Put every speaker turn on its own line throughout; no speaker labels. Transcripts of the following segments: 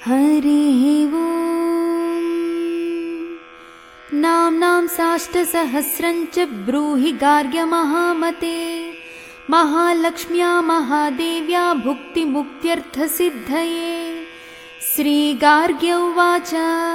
हरिः ओम्। नाम्नां साष्टसहस्रं च ब्रूहि गार्ग्यमहामते। महालक्ष्म्या महादेव्या भुक्तिमुक्त्यर्थसिद्धये। श्रीगार्ग्य उवाच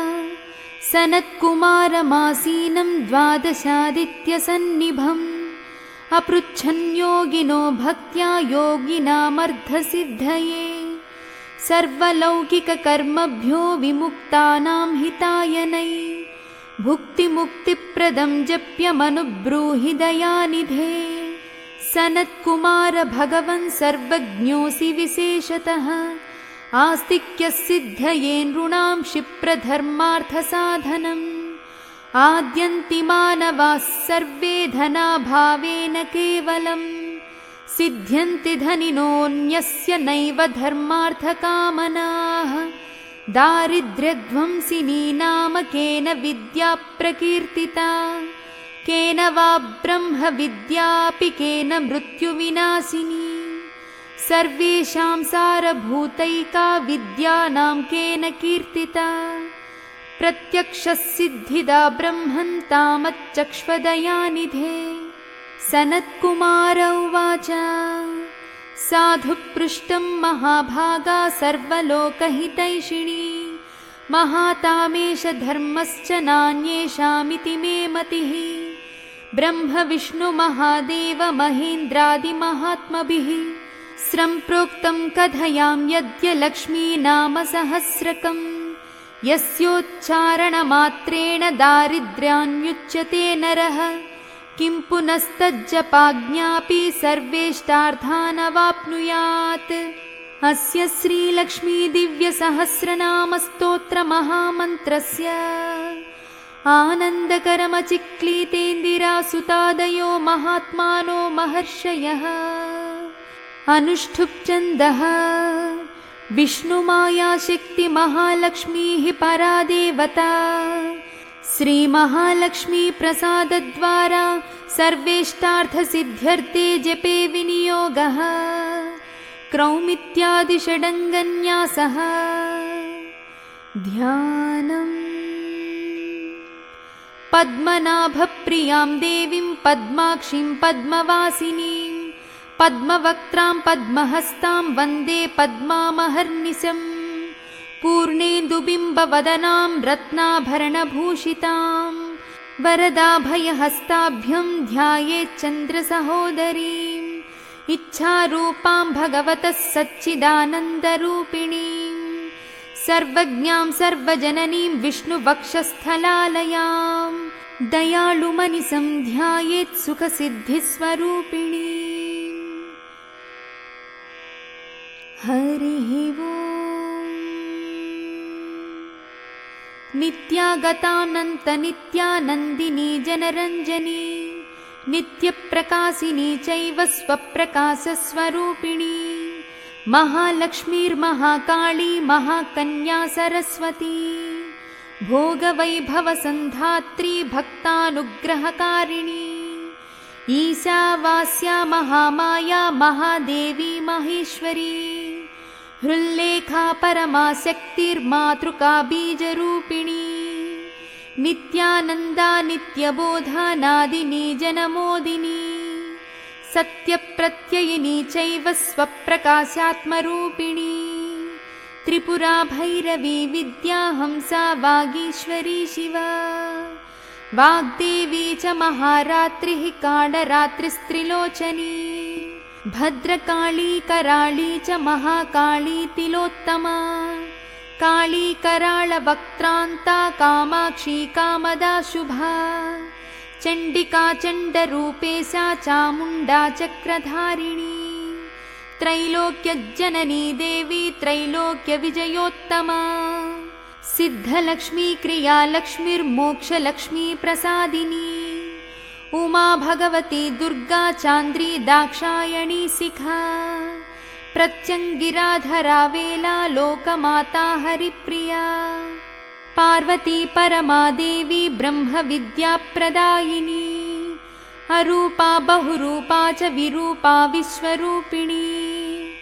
सनत्कुमारमासीनं द्वादशादित्यसन्निभम् अपृच्छन् योगिनो भक्त्या योगिनामर्धसिद्धये। सर्वलौकिककर्मभ्यो विमुक्तानां हितायनै भुक्तिमुक्तिप्रदं जप्यमनुब्रूहि दयानिधे। सनत्कुमार भगवन् सर्वज्ञोऽसि विशेषतः आस्तिक्यसिद्धये नृणां क्षिप्रधर्मार्थसाधनम्। आद्यन्ति मानवाः सर्वे धनाभावेन केवलम् सिद्ध्यन्ति धनिनोऽन्यस्य नैव धर्मार्थकामनाः। दारिद्र्यध्वंसिनी नाम केन विद्या प्रकीर्तिता केन वा ब्रह्मविद्यापि केन मृत्युविनाशिनी। सर्वेषां सारभूतैका विद्यानां केन कीर्तिता प्रत्यक्षसिद्धिदा ब्रह्मन् तामच्चक्ष्वदयानिधे। सनत्कुमार उवाच साधु पृष्टं महाभागा सर्वलोकहितैषिणी। महातामेष धर्मश्च नान्येषामिति मे मतिः। ब्रह्म विष्णु महादेव महेन्द्रादिमहात्मभिः सम्प्रोक्तं कथयां यद्य लक्ष्मी नाम सहस्रकम्। यस्योच्चारणमात्रेण दारिद्र्यान्मुच्यते नरः किं पुनस्तज्जपाज्ञापि सर्वेष्टार्थानवाप्नुयात्। अस्य श्रीलक्ष्मी दिव्यसहस्रनामस्तोत्रमहामन्त्रस्य आनन्दकरमचिक्लीतेन्दिरासुतादयो महात्मानो महर्षयः। अनुष्ठुप्-छन्दः विष्णुमायाशक्ति महालक्ष्मीः परा देवता। श्रीमहालक्ष्मी प्रसादद्वारा सर्वेष्टार्थसिद्ध्यर्थे जपे विनियोगः। क्रौमित्यादि षडङ्गन्यासः। ध्यानम्। पद्मनाभप्रियां देवीं पद्माक्षीं पद्मवासिनीं पद्मवक्त्रां पद्महस्तां वन्दे पद्मामहर्निशम्। पूर्णेन्दुबिम्बवदनां रत्नाभरणभूषितां वरदाभयहस्ताभ्यं ध्यायेच्चन्द्रसहोदरीम्। इच्छारूपां भगवतः सच्चिदानन्दरूपिणीं सर्वज्ञां सर्वजननीं विष्णुवक्षस्थलालयां दयालुमनिसं ध्यायेत् सुखसिद्धिस्वरूपिणीम्। हरिः ओम्। नित्यागतानन्तनित्यानन्दिनी जनरञ्जनी नित्यप्रकाशिनी चैव स्वप्रकाशस्वरूपिणी। महालक्ष्मीर्महाकाली महाकन्या सरस्वती भोगवैभवसन्धात्री भक्तानुग्रहकारिणी। ईशावास्या महामाया महादेवी महेश्वरी। हृल्लेखा परमाशक्तिर्मातृका बीजरूपिणी। नित्यानन्दा नित्यबोधा नादिनी जनमोदिनी। सत्यप्रत्ययिनी चैव स्वप्रकाशात्मरूपिणी। त्रिपुरा भैरवी विद्या हंसा वागीश्वरी शिवा। वाग्देवी च महारात्रिः कालरात्रिस्त्रिलोचनी। भद्रकाली कराळी च महाकाली तिलोत्तमा। काली कराळवक्त्रान्ता कामाक्षी कामदा शुभा। चण्डिका चण्डरूपेशा चामुण्डा चक्रधारिणी। त्रैलोक्यजननी देवी त्रैलोक्यविजयोत्तमा। सिद्धलक्ष्मी क्रियालक्ष्मीर्मोक्षलक्ष्मी प्रसादिनी। उमा भगवती दुर्गा चान्द्री दाक्षायणी शिखा। प्रत्यङ्गिराधरा वेला लोकमाता हरिप्रिया। पार्वती परमादेवी ब्रह्मविद्याप्रदायिनी। अरूपा बहुरूपा च विरूपा विश्वरूपिणी।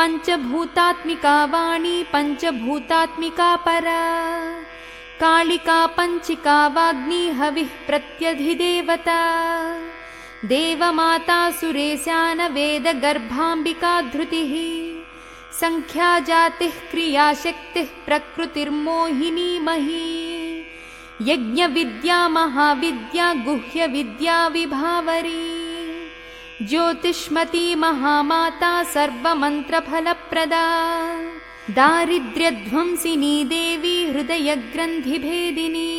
पञ्चभूतात्मिका वाणी पञ्चभूतात्मिका परा कालिका पञ्चिका वाग्नी हविः प्रत्यधिदेवता देवमाता सुरेशान वेदगर्भाम्बिका धृतिः संख्या जातिः क्रियाशक्तिः प्रकृतिर्मोहिनी मही यज्ञविद्या महाविद्या गुह्यविद्या विभावरी ज्योतिष्मती महामाता सर्वमन्त्रफलप्रदा दारिद्र्यध्वंसिनी देवी हृदयग्रन्थिभेदिनी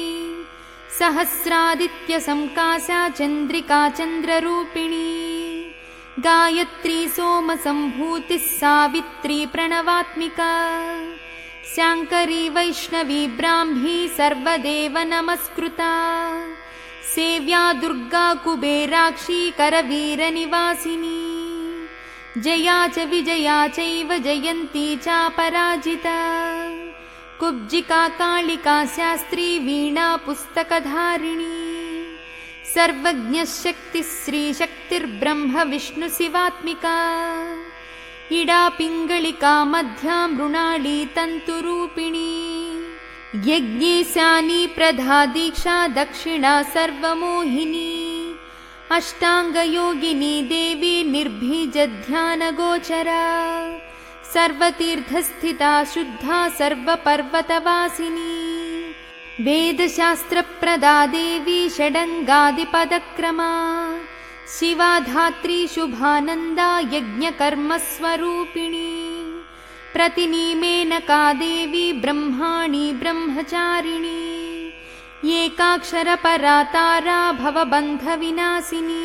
सहस्रादित्यसंकाशा चन्द्रिका चन्द्ररूपिणी गायत्री सोमसम्भूतिः सावित्री प्रणवात्मिका शाङ्करी वैष्णवी ब्राह्मी सर्वदेव नमस्कृता सेव्या दुर्गा कुबेराक्षी करवीरनिवासिनी जया च विजया चैव जयन्ती चापराजिता कुब्जिका कालिका शास्त्री वीणा पुस्तकधारिणी सर्वज्ञशक्तिः श्रीशक्तिर्ब्रह्म विष्णुशिवात्मिका इडा पिङ्गलिका मध्या मृणाली तन्तुरूपिणी यज्ञेशानी प्रधा दीक्षा दक्षिणा सर्वमोहिनी अष्टाङ्गयोगिनी देवी निर्भीजध्यानगोचरा सर्वतीर्थस्थिता शुद्धा सर्वपर्वतवासिनी वेदशास्त्रप्रदा देवी षडङ्गादिपदक्रमा शिवा धात्री शुभानन्दा यज्ञकर्मस्वरूपिणी प्रतिनीमेनका देवी ब्रह्माणी ब्रह्मचारिणी एकाक्षरपरा तारा भवबन्धविनाशिनी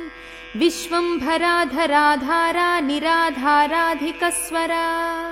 विश्वम्भराधराधारा निराधाराधिकस्वरा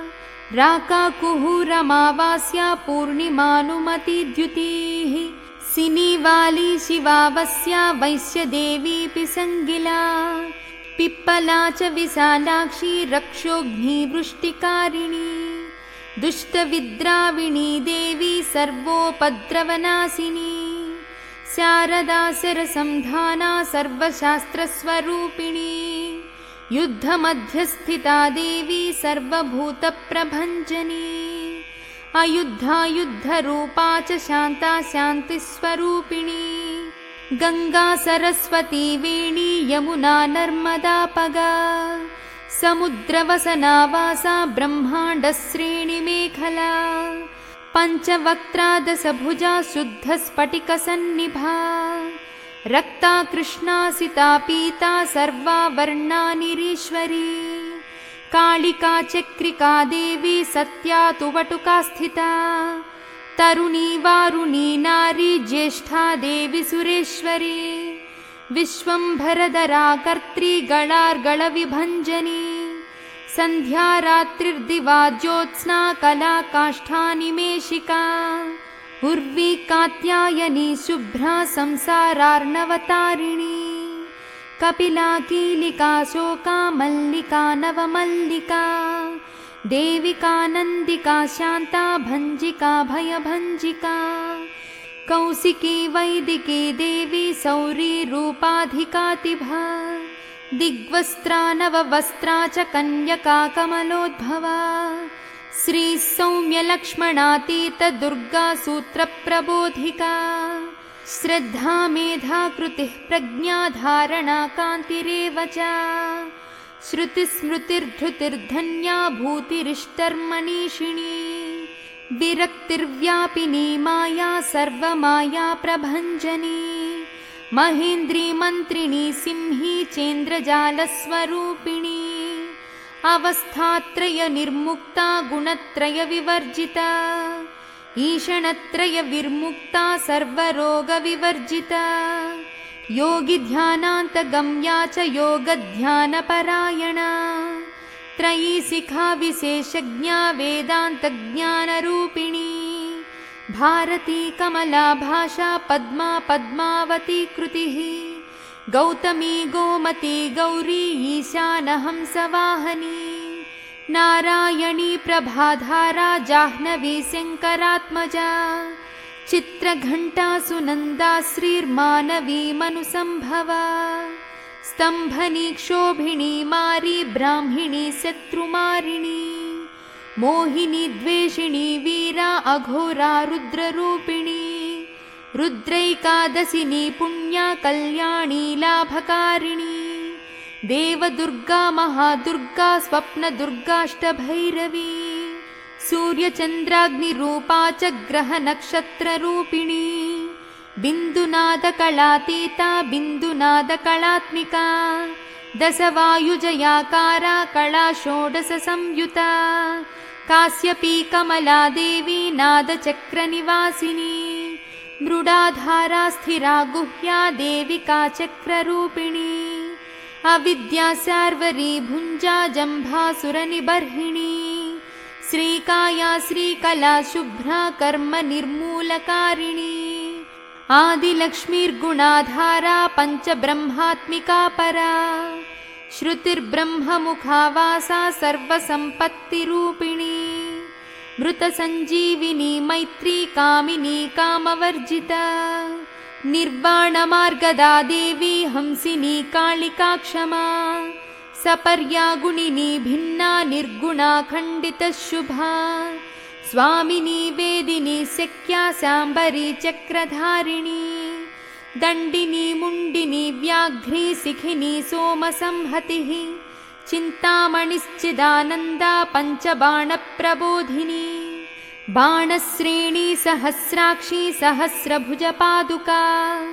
राकाकुहूरमावास्या पूर्णिमानुमतिद्युतिः सिनीवाली शिवावस्या वैश्यदेवीऽपि सङ्गिला पिप्पला च विशालाक्षी रक्षोऽग्निवृष्टिकारिणी दुष्टविद्राविणी देवी सर्वोपद्रवनाशिनी शारदा शरसंधाना सर्वशास्त्रस्वरूपिणी युद्धमध्यस्थिता देवी सर्वभूतप्रभञ्जनी अयुद्धा युद्धरूपा च शान्ता शान्तिस्वरूपिणी गंगा सरस्वती वेणी यमुना नर्मदापगा समुद्रवसना वासा ब्रह्माण्डश्रेणिमेखला पञ्चवक्त्रा दशभुजा शुद्धस्फटिकसन्निभा रक्ता कृष्णासिता पीता सर्वा वर्णानिरीश्वरी कालिका चक्रिका देवी सत्या तु वटुका स्थिता तरुणी वारुणी नारी ज्येष्ठा देवी सुरेश्वरी विश्वम्भरधरा कर्त्री गणार्गणविभञ्जनी संध्या रात्रिर्दिवा ज्योत्स्ना कला काष्ठानिमेषिका उर्वी कात्यायनी शुभ्रा संसारार्णवतारिणी कपिला कीलिका शोका मल्लिका नवमल्लिका देविका नन्दिका शान्ता भञ्जिका भयभञ्जिका कौशिकी वैदिकी देवी सौरी रूपाधिकातिभा दिग्वस्त्रा नववस्त्रा च कन्यका कमलोद्भवा श्री सौम्य लक्ष्मणातीत दुर्गा सूत्रप्रबोधिका श्रद्धा मेधा कृतिः प्रज्ञा धारणा कान्तिरेव च श्रुतिस्मृतिर्धृतिर्धन्या भूतिरिष्टर्मनीषिणी विरक्तिर्व्यापिनी माया सर्वमाया प्रभञ्जनी महेन्द्री मन्त्रिणी सिंही चेन्द्रजालस्वरूपिणी अवस्थात्रय निर्मुक्ता गुणत्रय विवर्जिता ईषणत्रय विर्मुक्ता सर्वरोगविवर्जिता योगी ध्यानान्तगम्या च योगध्यानपरायणा त्रयी शिखा विशेषज्ञा वेदान्तज्ञानरूपिणी भारती कमला भाषा पद्मा पद्मावती कृतिः गौतमी गोमती गौरी ईशानहंसवाहनी नारायणी प्रभाधारा जाह्नवी शङ्करात्मजा चित्रघण्टा सुनन्दा श्रीर्मानवी मनुसंभवा स्तंभनी क्षोभिणी मारी ब्राह्मिणी शत्रुमारिणी मोहिनी द्वेषिणी वीरा अघोरा रुद्ररूपिणी रुद्रैकादशिनी पुण्या कल्याणी लाभकारिणी देवदुर्गा महादुर्गा स्वप्नदुर्गाष्टभैरवी सूर्यचन्द्राग्निरूपा च ग्रहनक्षत्ररूपिणी बिन्दुनादकलातीता बिन्दुनादकलात्मिका दशवायुजयाकारा कला षोडशसंयुता कास्यपी कमला देवी नादचक्रनिवासिनी मृडाधारा स्थिरा गुह्या देविका चक्ररूपिणी अविद्या शार्वरी भुञ्जा जम्भासुरनिबर्हिणी श्रीकाया श्रीकला शुभ्रा कर्म निर्मूलकारिणी आदिलक्ष्मीर्गुणाधारा पञ्चब्रह्मात्मिका परा श्रुतिर्ब्रह्ममुखावासा सर्वसम्पत्तिरूपिणी मृतसञ्जीविनी मैत्री कामिनी कामवर्जिता निर्वाणमार्गदा देवी हंसिनी कालिका क्षमा सपर्या गुणिनी भिन्ना निर्गुणा खण्डितशुभा स्वामिनी वेदिनी शक्या शाम्बरी चक्रधारिणी दण्डिनी मुण्डिनी व्याघ्री शिखिनी सोमसंहतिः चिन्तामणिश्चिदानन्दा पञ्चबाणप्रबोधिनी बाणश्रेणी सहस्राक्षी सहस्रभुजपादुका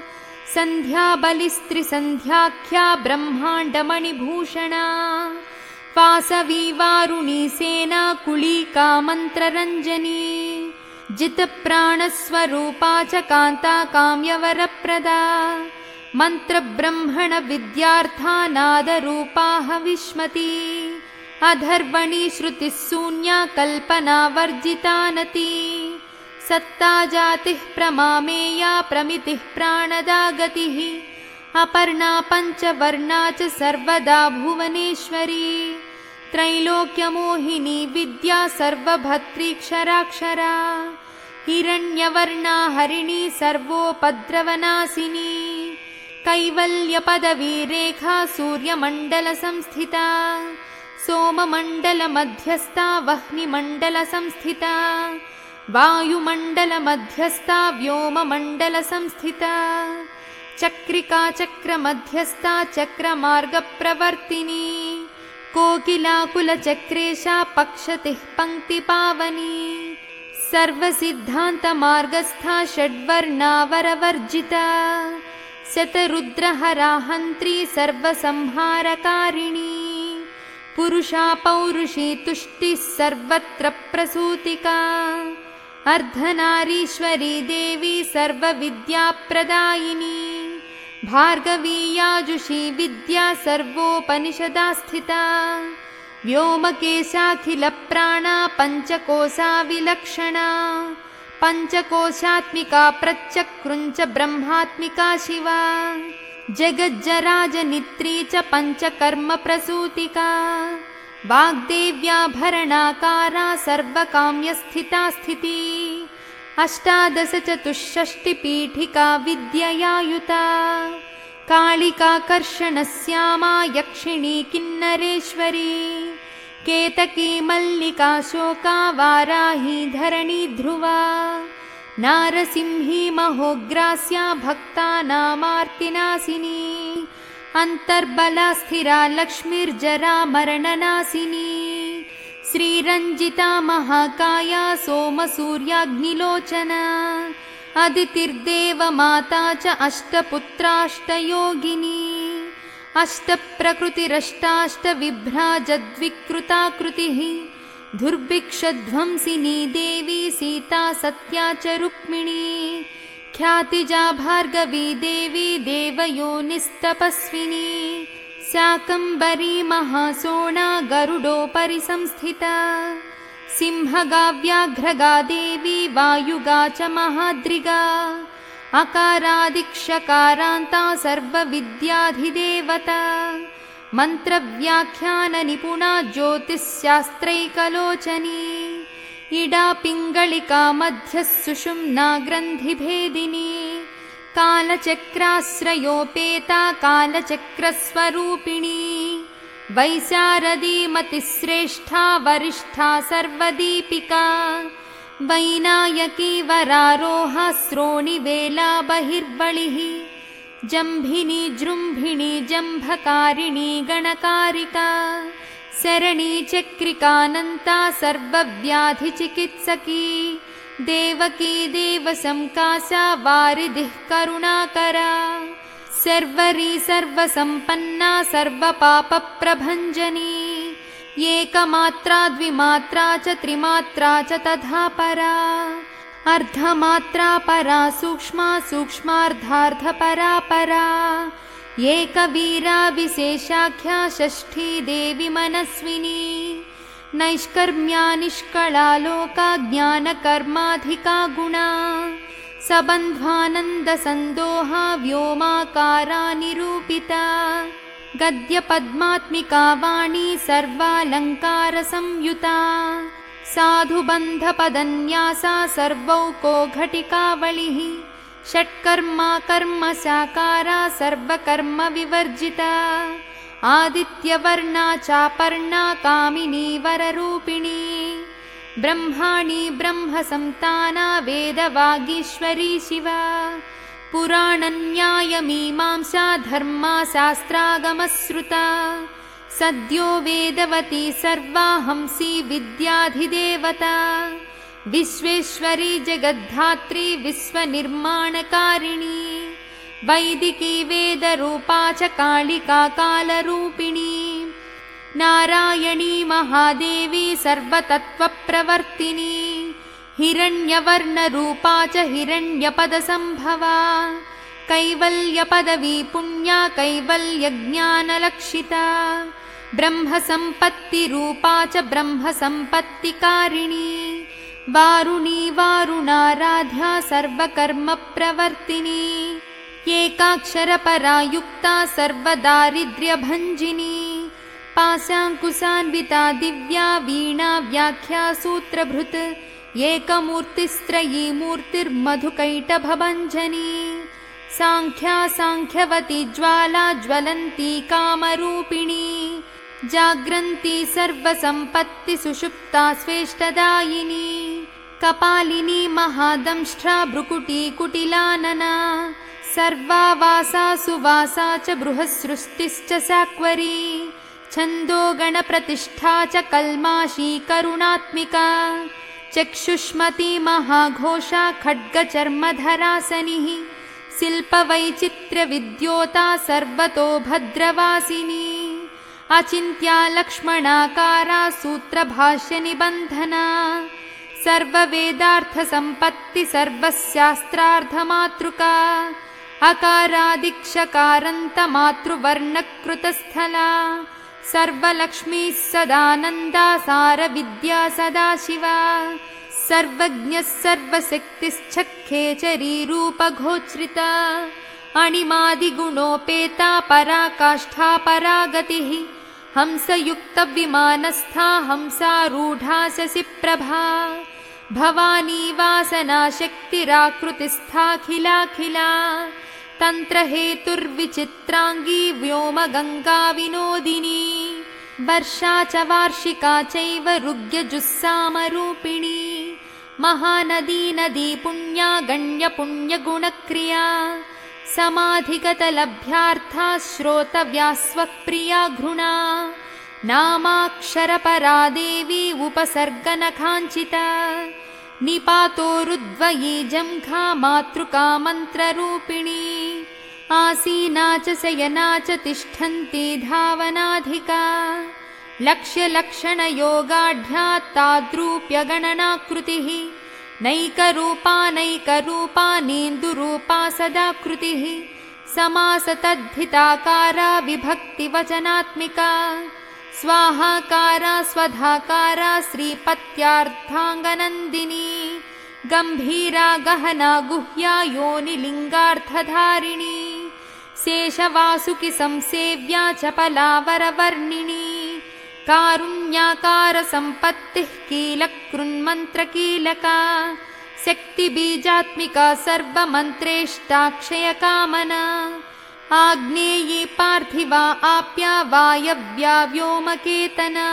सन्ध्याबलिस्त्रिसन्ध्याख्या ब्रह्माण्डमणिभूषणा वासवी वारुणी सेना कुलीका मन्त्ररञ्जनी जितप्राणस्वरूपा च कान्ता काम्यवरप्रदा मन्त्रब्रह्मण विद्यार्था नादरूपा हविष्मती अधर्वणी श्रुतिः शून्या कल्पनावर्जितानती सत्ता जातिः प्रमामेया प्रमितिः प्राणदा गतिः अपर्णा पञ्चवर्णा च सर्वदा भुवनेश्वरी त्रैलोक्यमोहिनी विद्या सर्वभर्तृक्षराक्षरा हिरण्यवर्णा हरिणी सर्वोपद्रवनाशिनी कैवल्यपदवी रेखा सूर्यमण्डलसंस्थिता सोममण्डलमध्यस्था वह्निमण्डलसंस्थिता वायुमण्डलमध्यस्था व्योममण्डलसंस्थिता चक्रिका चक्रमध्यस्था चक्रमार्गप्रवर्तिनी कोकिलाकुलचक्रेशा पक्षतिः पङ्क्तिपावनी सर्वसिद्धान्तमार्गस्था षड्वर्णावरवर्जिता शतरुद्रहरा हन्त्री सर्वसंहारकारिणी पुरुषा पौरुषी तुष्टिः सर्वत्र प्रसूतिका अर्धनारीश्वरी देवी सर्वविद्याप्रदायिनी भार्गवी याजुषी विद्या सर्वोपनिषदा स्थिता व्योमकेशाखिलप्राणा पञ्चकोशा विलक्षणा पञ्चकोशात्मिका प्रचक्रुञ्च ब्रह्मात्मिका शिवा जगज्जराजनित्री च पञ्चकर्मप्रसूतिका वाग्देव्याभरणाकारा सर्वकाम्यस्थिता स्थिती अष्टादशचतुष्षष्टिपीठिका विद्ययायुता कालिकाकर्षणश्यामा यक्षिणी किन्नरेश्वरी केतकी मल्लिका शोका वाराही धरणी ध्रुवा नारसिंही महोग्रास्या भक्तानामार्तिनाशिनी अन्तर्बला स्थिरा लक्ष्मीर्जरा मरणनाशिनी श्रीरञ्जिता महाकाया सोमसूर्याग्निलोचना अदितिर्देवमाता च अष्टपुत्राष्टयोगिनी अष्टप्रकृतिरष्टाष्टविभ्राजद्विकृताकृतिः दुर्भिक्षध्वंसिनी देवी सीता सत्या च रुक्मिणी ख्यातिजा भार्गवी देवी देवयोनिस्तपस्विनी शाकम्भरी महासोणा गरुडोपरि संस्थिता सिंहगा व्याघ्रगा देवी वायुगा च महाद्रिगा अकारादिक्षकारान्ता सर्वविद्याधिदेवता मन्त्रव्याख्याननिपुणा ज्योतिश्शास्त्रैकलोचनी इडा पिङ्गलिका मध्यः सुषुम्ना ग्रन्थिभेदिनी कालचक्राश्रयोपेता कालचक्रस्वरूपिणी वैशारदी मतिश्रेष्ठा वरिष्ठा सर्वदीपिका वैनायकी वरारोहा श्रोणिवेला बहिर्बलिः जम्भिनी जृम्भिणी जम्भकारिणी गणकारिका शरणी चक्रिकानन्ता सर्वव्याधिचिकित्सकी देवकी देवसंकासा वारिधिः करुणाकरा सर्वरी सर्वसम्पन्ना सर्वपापप्रभञ्जनी एकमात्रा द्विमात्रा च त्रिमात्रा च तथा परा अर्धमात्रा परा सूक्ष्मा सूक्ष्मार्धार्धपरा परा एकवीरा विशेषाख्या षष्ठी देवी मनस्विनी नैष्कर्म्या निष्कला लोका ज्ञानकर्माधिका गुणा सबन्ध्वानन्दसन्दोहा व्योमाकारा निरूपिता गद्यपद्मात्मिका वाणी सर्वालङ्कारसंयुता साधुबन्धपदन्यासा सर्वौको घटिकावलिः षट्कर्मा कर्मसाकारा सर्वकर्मविवर्जिता आदित्यवर्णा चापर्णा कामिनी वररूपिणी ब्रह्माणी ब्रह्मसंताना वेदवागीश्वरी शिवा पुराणन्यायमीमांसा धर्मा शास्त्रागमश्रुता सद्यो वेदवती सर्वा हंसी विद्याधिदेवता विश्वेश्वरी जगद्धात्री विश्वनिर्माणकारिणी वैदिकी वेदरूपा च कालिका कालरूपिणी नारायणी महादेवी सर्वतत्त्वप्रवर्तिनी हिरण्यवर्णरूपा च हिरण्यपदसम्भवा कैवल्यपदवी पुण्या कैवल्यज्ञानलक्षिता ब्रह्मसम्पत्तिरूपा च ब्रह्मसम्पत्तिकारिणी वारुणी वारुणाराध्या सर्वकर्मप्रवर्तिनी एकाक्षरपरा युक्ता सर्वदारिद्र्यभञ्जिनी पाशाङ्कुशान्विता दिव्या वीणा व्याख्या सूत्रभृत् एकमूर्तिस्त्रयी मूर्तिर्मधुकैटभभञ्जनी साङ्ख्या साङ्ख्यवती ज्वाला ज्वलन्ती कामरूपिणी जाग्रन्ती सर्वसम्पत्ति सुषुप्ता स्वेष्टदायिनी कपालिनी महादंष्ट्रा भ्रुकुटी कुटिलानना सर्वावासा सुवासा च बृहस्सृष्टिश्च साक्वरी छन्दो गणप्रतिष्ठा च कल्माशी करुणात्मिका चक्षुष्मती महाघोषा खड्गचर्मधरासनिः शिल्पवैचित्र्यविद्योता सर्वतो भद्रवासिनी अचिन्त्या लक्ष्मणाकारा सूत्रभाष्यनिबन्धना सर्ववेदार्थसम्पत्ति सर्वशास्त्रार्थमातृका अकारादिक्षकारान्तमातृवर्णकृतस्थला सर्वलक्ष्मीः सदानन्दा सारविद्या सदाशिवा सर्वज्ञः सर्वशक्तिश्चक्खेचरी रूपघोच्रिता अणिमादिगुणोपेता पराकाष्ठा परागतिः हंसयुक्तविमानस्था हंसारूढा शशिप्रभा भवानी वासना शक्तिराकृतिस्थाखिलाखिला तन्त्रहेतुर्विचित्राङ्गी व्योमगङ्गा विनोदिनी वर्षा च वार्षिका चैव ऋग्यजुस्सामरूपिणी महानदी नदी पुण्या गण्यपुण्यगुणक्रिया समाधिगतलभ्यार्था श्रोतव्या स्वप्रिया घृणा नामाक्षरपरा देवी उपसर्गनखाञ्चिता निपातोरुद्वयी जङ्घा मातृका मन्त्ररूपिणी आसीना च शयना च तिष्ठन्ती धावनाधिका लक्ष्यलक्षणयोगाढ्या ताद्रूप्यगणनाकृतिः नैकरूपा नेन्दुरूपा सदाकृतिः समासतद्धिताकारा विभक्तिवचनात्मिका स्वाहाकारा स्वधाकारा श्रीपत्यार्थाङ्गनन्दिनी गम्भीरा गहना गुह्या योनिलिङ्गार्थधारिणी शेषवासुकि संसेव्या चपलावरवर्णिनी कारुण्याकार सम्पत्तिः कीलकृन्मन्त्रकीलका शक्तिबीजात्मिका सर्वमन्त्रेष्टाक्षयकामना आग्नेयी पार्थिवा आप्या वायव्या व्योमकेतना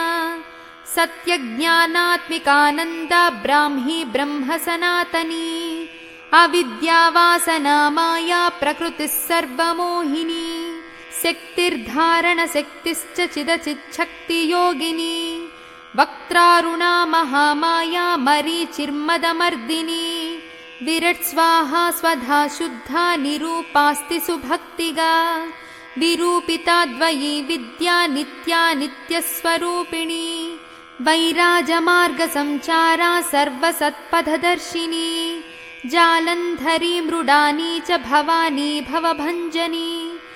सत्यज्ञानात्मिकानन्दा ब्राह्मी ब्रह्म सनातनी अविद्यावासना माया प्रकृतिः सर्वमोहिनी शक्तिर्धारणशक्तिश्च चिदचिच्छक्तियोगिनी वक्त्रारुणा महामाया मरीचिर्मदमर्दिनी विरट् स्वाहा स्वधा शुद्धा निरूपास्ति सुभक्तिगा विरूपिता द्वयी विद्या नित्या नित्यस्वरूपिणी वैराजमार्गसञ्चारा सर्वसत्पथदर्शिनी जालन्धरी मृडानी च भवानी भवभञ्जनी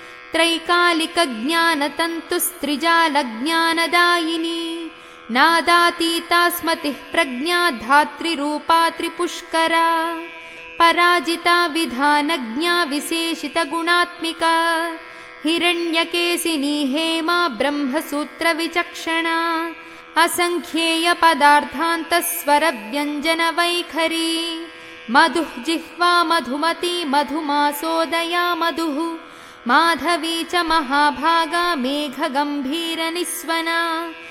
त्रैकालिकज्ञानतन्तुस्त्रिजालज्ञानदायिनी नादातीता स्मतिः प्रज्ञा धात्रिरूपा त्रिपुष्करा पराजिता विधानज्ञा विशेषितगुणात्मिका हिरण्यकेशिनी हेमा ब्रह्मसूत्रविचक्षणा असङ्ख्येयपदार्थान्तस्वरव्यञ्जनवैखरी मधुः जिह्वा मधुमती मधुमासोदया मधुः माधवी च महाभागा मेघगम्भीरनिस्वना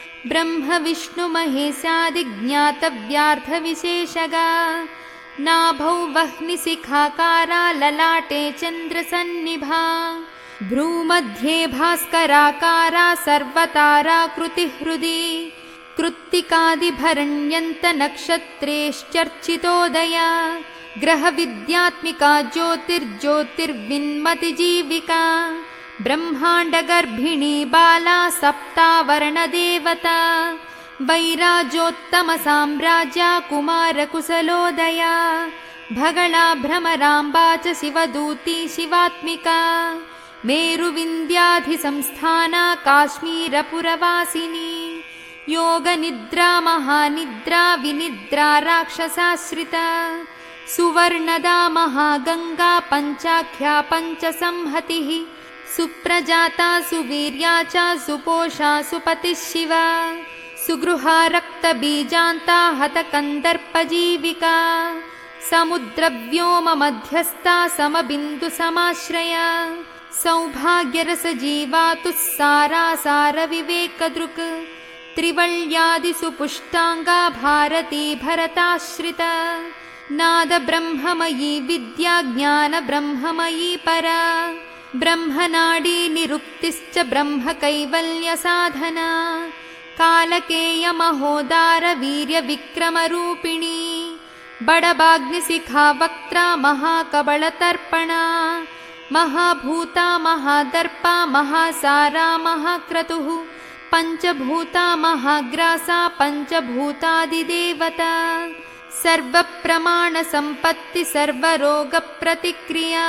ब्रह्मविष्णुमहेशादिज्ञातव्यार्थविशेषगा नाभौ वह्निशिखाकारा ललाटे चन्द्रसन्निभा भ्रूमध्ये भास्कराकारा सर्वताराकृतिः हृदि कृत्तिकादिभरण्यन्तनक्षत्रेश्चर्चितोदया ग्रहविद्यात्मिका ज्योतिर्ज्योतिर्विन्मतिजीविका ब्रह्माण्डगर्भिणी बाला सप्तावर्णदेवता वैराजोत्तमसाम्राज्या कुमारकुशलोदया भगला भ्रमराम्बा च शिवदूती शिवात्मिका मेरुविन्द्याधिसंस्थाना काश्मीरपुरवासिनी योगनिद्रा महानिद्रा विनिद्रा राक्षसाश्रिता सुवर्णदा महागंगा पंचाख्या पंचसंहतिः सुप्रजाता सुवीर्या च सुपोषा सुपतिः शिवा सुगृहा रक्तबीजान्ता हतकन्दर्पजीविका समुद्रव्योममध्यस्था समबिन्दुसमाश्रया सौभाग्यरसजीवातुः सारासारविवेकदृक् त्रिवल्यादिसुपुष्टाङ्गा भारती भरताश्रिता नादब्रह्ममयी विद्या ज्ञानब्रह्ममयी परा ब्रह्मनाडी निरुक्तिश्च ब्रह्मकैवल्यसाधना कालकेयमहोदार वीर्यविक्रमरूपिणी बडबाग्निशिखा वक्त्रा महाकबलतर्पणा महाभूता महादर्पा महासारा महाक्रतुः पंचभूता महाग्रासा पंचभूतादिदेवता सर्वप्रमाणसम्पत्ति सर्वरोगप्रतिक्रिया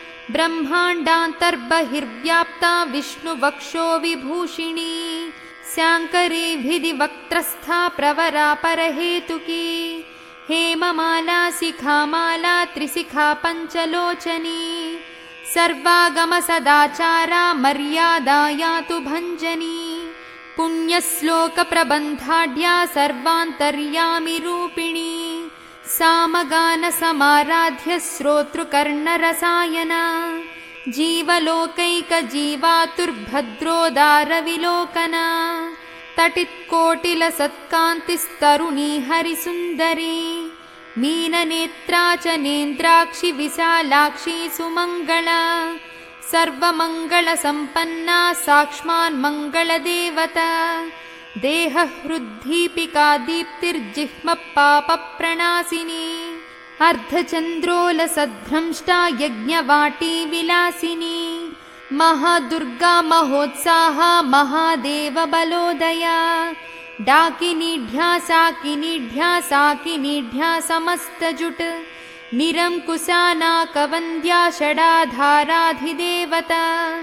ब्रह्माण्डान्तर्बहिर्व्याप्ता विष्णुवक्षो विभूषिणी शाङ्करी भिदिवक्त्रस्था प्रवरा परहेतुकी हेममाला शिखामाला त्रिशिखा पञ्चलोचनी सर्वागमसदाचारा मर्यादा यातु भञ्जनी पुण्यश्लोकप्रबन्धाढ्या सर्वान्तर्यामि रूपिणी सामगानसमाराध्य श्रोतृकर्णरसायना जीवलोकैकजीवातुर्भद्रोदारविलोकना तटित्कोटिलसत्कान्तिस्तरुणी हरिसुन्दरी मीननेत्रा च नेन्द्राक्षि विशालाक्षी सुमङ्गला सर्वमङ्गलसम्पन्ना साक्ष्मान्मङ्गलदेवता देहहृद्दीपिका दीप्तिर्जिह्मपापप्रणाशिनी अर्धचन्द्रोलसद्भ्रंष्टा यज्ञवाटी विलासिनी महादुर्गा महोत्साहा महादेवबलोदया डाकिनीढ्या साकिनीढ्या साकिनीढ्या समस्तजुट निरङ्कुशानाकवन्द्या षडाधाराधिदेवता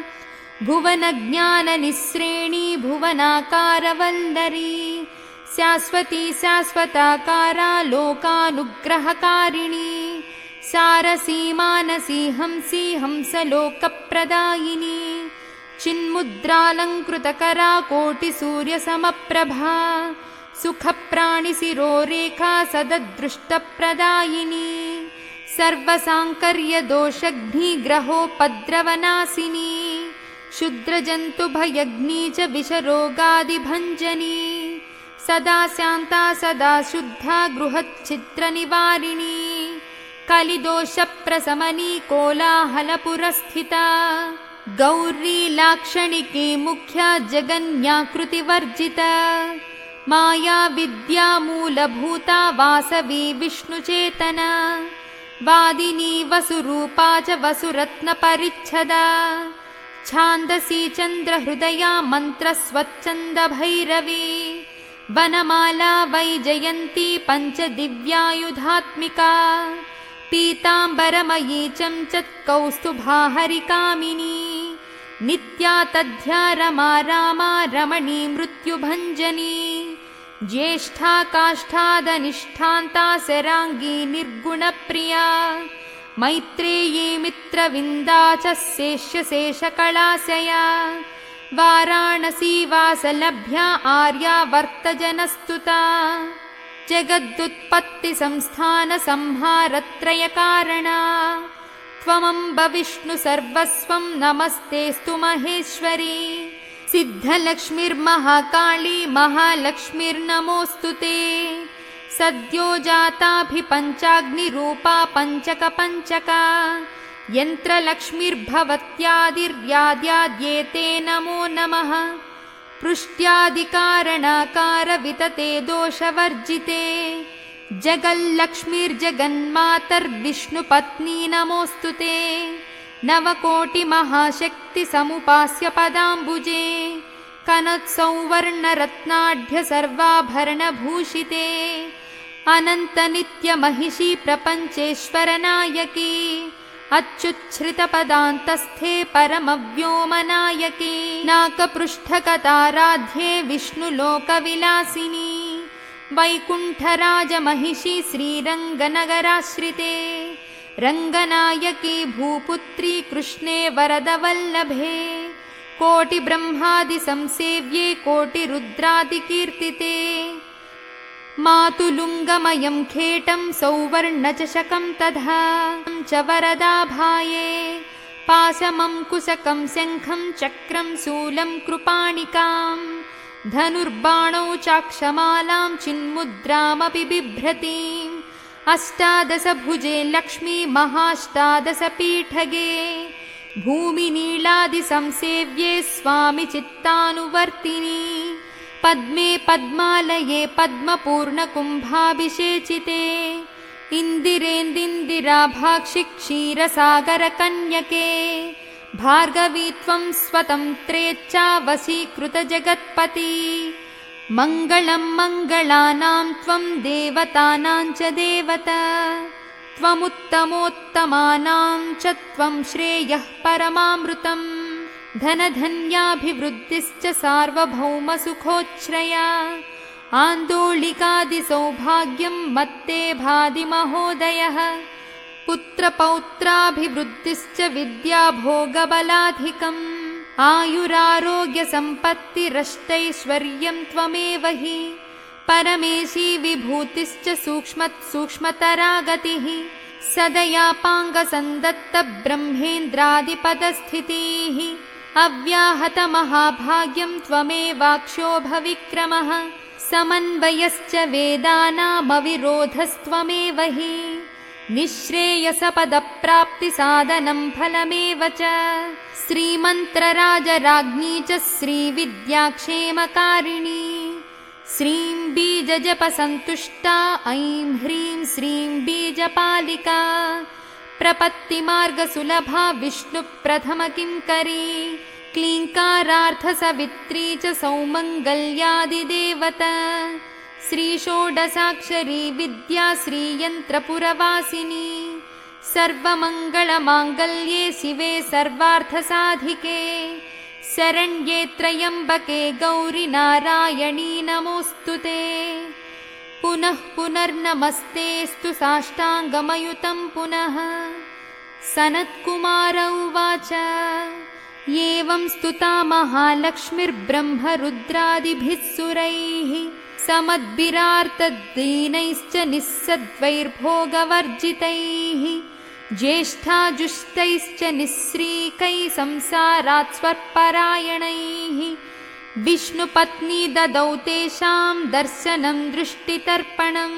भुवनज्ञाननिःस्रेणी भुवनाकारवल्लरी शाश्वती शाश्वताकारा लोकानुग्रहकारिणी सारसी मानसी हंसी हंसलोकप्रदायिनी चिन्मुद्रालङ्कृतकरा कोटिसूर्यसमप्रभा सुखप्राणिशिरोरेखा सददृष्टप्रदायिनी सर्वसाङ्कर्यदोषघ्निग्रहोपद्रवनाशिनी क्षुद्रजन्तुभयग्नी च विषरोगादिभञ्जनी सदा शान्ता सदा शुद्धा गृहच्छिद्रनिवारिणी कलिदोषप्रशमनी कोलाहलपुरस्थिता गौरी लाक्षणिकी मुख्या जगन्याकृतिवर्जिता माया विद्या मूलभूता वासवी विष्णुचेतना वादिनी वसुरूपा च वसुरत्नपरिच्छदा छान्दसी चन्द्रहृदया मन्त्रस्वच्छन्दभैरवी वनमाला वैजयन्ती पञ्चदिव्यायुधात्मिका पीताम्बरमयी चञ्चत्कौस्तुभाहरिकामिनी नित्या तद्ध्या रमा रामा रमणी मृत्युभञ्जनी ज्येष्ठा काष्ठादनिष्ठान्ता शराङ्गी निर्गुणप्रिया मैत्रेयी मित्रविन्दा च शेष्यशेषकलाशया वाराणसी वासलभ्या आर्यावर्तजनस्तुता जगदुत्पत्तिसंस्थानसंहारत्रयकारणा त्वमम्ब विष्णु सर्वस्वं नमस्तेऽस्तु महेश्वरी सिद्धलक्ष्मीर्महाकाली महालक्ष्मीर्नमोऽस्तु ते सद्यो जाताभिपञ्चाग्निरूपा पञ्चकपञ्चका यन्त्रलक्ष्मीर्भवत्यादिर्याद्याद्येते नमो नमः पृष्ट्यादिकारणाकारवितते दोषवर्जिते जगल्लक्ष्मीर्जगन्मातर्विष्णुपत्नी नमोऽस्तु ते नवकोटिमहाशक्तिसमुपास्य पदाम्बुजे कनत्सौवर्णरत्नाढ्य सर्वाभरणभूषिते अनन्तनित्यमहिषी प्रपञ्चेश्वरनायकी अच्युच्छ्रितपदान्तस्थे परमव्योमनायकी नाकपृष्ठकताराध्ये विष्णुलोकविलासिनी वैकुण्ठराजमहिषी श्रीरङ्गनगराश्रिते रङ्गनायकी भूपुत्री कृष्णे वरदवल्लभे कोटिब्रह्मादिसंसेव्ये कोटिरुद्रादिकीर्तिते मातुलुङ्गमयं खेटं सौवर्णचषकं तथा च वरदाभाये पाशमङ्कुशकं शङ्खं चक्रं शूलं कृपाणिकां धनुर्बाणौ चाक्षमालां चिन्मुद्रामपि बिभ्रतीम् अष्टादशभुजे लक्ष्मी महाष्टादशपीठगे भूमिनीलादिसंसेव्ये स्वामि चित्तानुवर्तिनी पद्मे पद्मालये पद्मपूर्णकुम्भाभिषेचिते इन्दिरेन्दिन्दिराभाक्षि क्षीरसागरकन्यके भार्गवी त्वं स्वतन्त्रेच्छावशीकृतजगत्पति मङ्गलं मङ्गलानां त्वं देवतानां च देवता त्वमुत्तमोत्तमानां च त्वं श्रेयः परमामृतम् धनधन्याभिवृद्धिश्च सार्वभौमसुखोच्छ्रया आन्दोलिकादिसौभाग्यं मत्ते भाति महोदयः पुत्रपौत्राभिवृद्धिश्च विद्याभोगबलाधिकम् आयुरारोग्यसम्पत्तिरष्टैश्वर्यं त्वमेव हि परमेशी विभूतिश्च सूक्ष्मतरा गतिः सदयापाङ्गसन्दत्तब्रह्मेन्द्रादिपदस्थितिः अव्याहतमहाभाग्यं त्वमेवाक्षोभविक्रमः समन्वयश्च वेदानामविरोधस्त्वमेव हि निःश्रेयसपदप्राप्तिसाधनं फलमेव च श्रीमन्त्रराजराज्ञी च श्रीविद्याक्षेमकारिणी श्रीं बीजजपसन्तुष्टा ऐं ह्रीं श्रीं बीजपालिका प्रपत्तिमार्गसुलभा विष्णुप्रथमकिङ्करी क्लीङ्कारार्थसवित्री च सौमङ्गल्यादिदेवता श्रीषोडशाक्षरी विद्या श्रीयन्त्रपुरवासिनी सर्वमङ्गलमाङ्गल्ये शिवे सर्वार्थसाधिके शरण्ये त्र्यम्बके गौरि नारायणी नमोऽस्तु ते पुनः पुनर्नमस्तेऽस्तु साष्टाङ्गमयुतं पुनः सनत्कुमार उवाच एवं स्तुता महालक्ष्मीर्ब्रह्मरुद्रादिभिः सुरैः समद्भिरार्तदीनैश्च निस्सद्वैर्भोगवर्जितैः ज्येष्ठाजुष्टैश्च निःस्रीकैः संसारात् स्वपरायणैः विष्णुपत्नी ददौ तेषां दर्शनं दृष्टितर्पणम्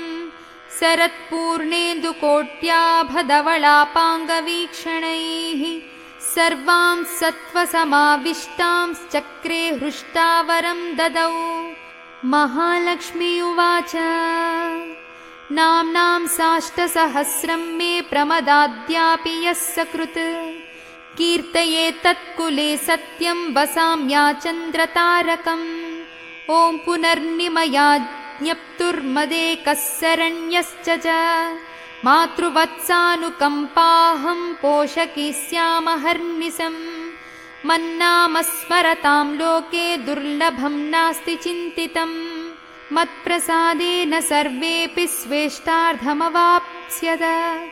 शरत्पूर्णेन्दुकोट्याभधवलापाङ्गवीक्षणैः सर्वां सत्त्वसमाविष्टांश्चक्रे हृष्टावरं ददौ। महालक्ष्मी उवाच नाम्नां साष्टसहस्रं मे प्रमदाद्यापि यः सकृत् कीर्तयेत्तत्कुले सत्यं वसाम्या चन्द्रतारकम् ॐ पुनर्निमया ज्ञप्तुर्मदेकः शरण्यश्च च मातृवत्सानुकम्पाहं पोषकी स्यामहर्निशम् मन्नामस्मरतां लोके दुर्लभं नास्ति चिन्तितम् मत्प्रसादेन सर्वेऽपि स्वेष्टार्धमवाप्स्यत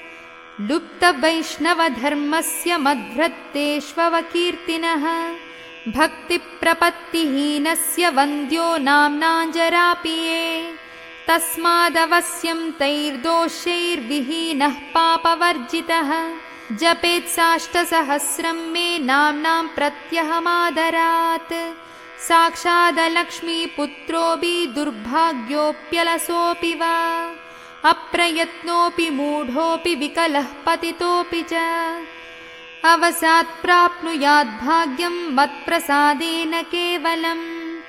लुप्तवैष्णवधर्मस्य मद्भृत्तेष्वकीर्तिनः भक्तिप्रपत्तिहीनस्य वन्द्यो नाम्नाञ्जरापि ये तस्मादवश्यं तैर्दोषैर्विहीनः पापवर्जितः जपेत् साष्टसहस्रं मे नाम्नां प्रत्यहमादरात् साक्षादलक्ष्मीपुत्रोऽपि दुर्भाग्योऽप्यलसोऽपि वा अप्रयत्नोऽपि मूढोऽपि विकलः पतितोऽपि च अवसात् प्राप्नुयाद्भाग्यं मत्प्रसादेन केवलम्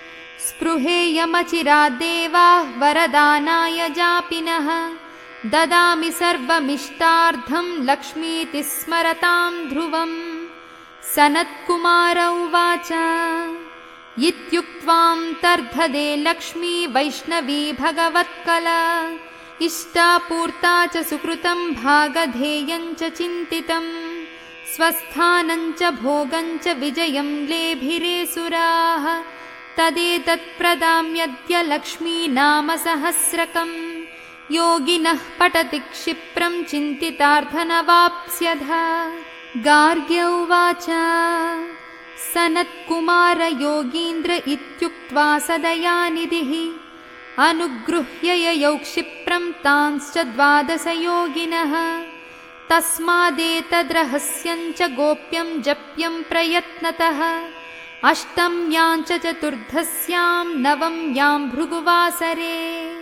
स्पृहेयमचिराद्देवाः वरदानाय जापिनः ददामि सर्वमिष्टार्थं लक्ष्मीति स्मरतां ध्रुवम्। सनत्कुमार उवाच इत्युक्त्वां तर्धदे लक्ष्मी वैष्णवी भगवत्कला इष्टापूर्ता च सुकृतं भागधेयं च चिन्तितम् स्वस्थानं च भोगं च विजयं लेभिरे सुराः तदेतत्प्रदाम्यद्य लक्ष्मी नाम सहस्रकम् योगिनः पठति क्षिप्रं चिन्तितार्थनवाप्स्यथा। गार्ग्य उवाच सनत्कुमार योगीन्द्र इत्युक्त्वा सदयानिधिः अनुगृह्य ययौ क्षिप्रं तांश्च 12 योगिनः तस्मादेतद्रहस्यं च गोप्यं जप्यं प्रयत्नतः अष्टम्यां च चतुर्दश्यां नवम्यां भृगुवासरे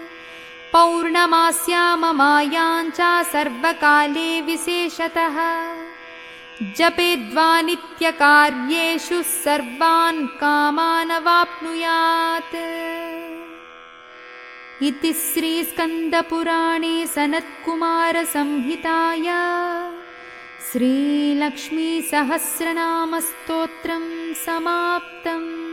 पौर्णमास्याममायां च सर्वकाले विशेषतः जपेद्वा नित्यकार्येषु सर्वान् कामानवाप्नुयात्। इति श्रीस्कन्दपुराणे सनत्कुमारसंहितायां श्रीलक्ष्मीसहस्रनामस्तोत्रं समाप्तम्।